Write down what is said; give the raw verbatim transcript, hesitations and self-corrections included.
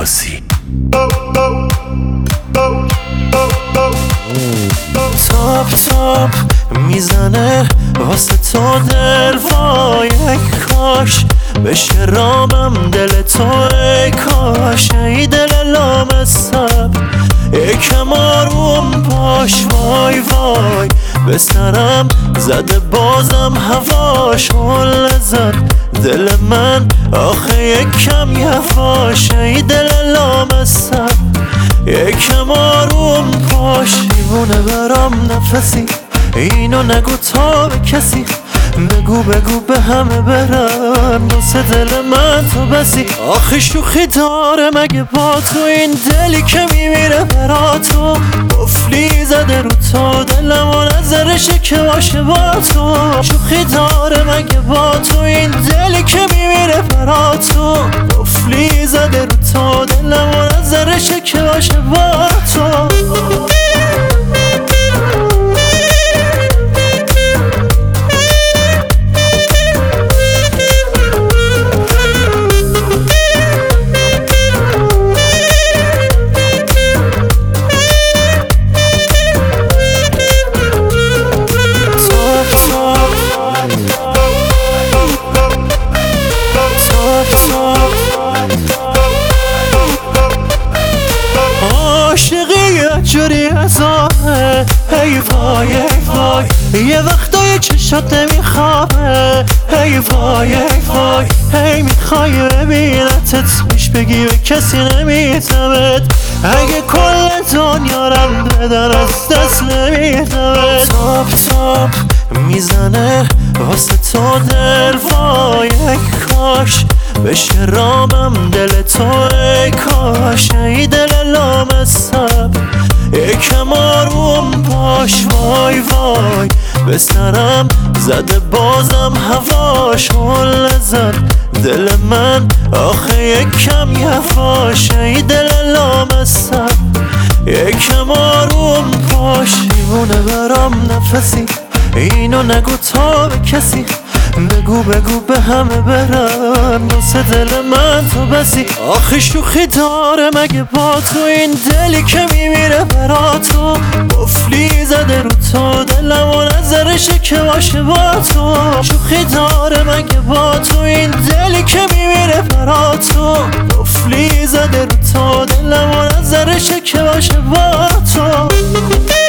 عباسی. تاپ تاپ میزنه واسه تو دل، وای ای کاش بشه رامم دل تو، ای کاش ای دل لامصب یکم آروم باش، وای وای به سرم زده بازم هواش، هل زد دل من آخه یکم یواش، ای دل لامصب یکم آروم باش. دیوونه برام نفسی، اینو نگو تا به کسی، بگو بگو به همه برن واسه دل من تو بسی. آخه شوخی داره مگه با تو این دلی که میمیره برا تو، قفلی زده رو تو دلم و نظرشه که باشه با تو. شوخی داره مگه با تو این دلی که میمیره برا تو، قفلی زده رو تو دلم و نظرشه که باشه با تو. عاشقی جوری از آهه، ای وای ای وای یه وقتای چشات نمیخوابه، ای وای ای وای هی میخوای ببینتت پیش بگی به کسی نمیتمت، اگه کل دنیا رم بدن از دست نمیتمت. تاپ تاپ میزنه واسه تو دل، وای ای کاش بشه رامم دل تو، ای کاش ای دل لامصب یکم آروم باش، وای وای به سرم زده بازم هواش، هل زد دل من آخه یکم یواش، ای دل لامصب یکم آروم باش. دیوونه برام نفسی، اینو نگو تا به کسی، بگو بگو به همه برن واسه دل من تو بسی. آخه شوخی داره مگه با تو این دلی که میمیره برا تو، قفلی زده رو تو دلم و نظرشه که باشه با تو. شوخی داره مگه با تو این دلی که میمیره برا تو، قفلی زده رو تو دلم و نظرشه که باشه با تو.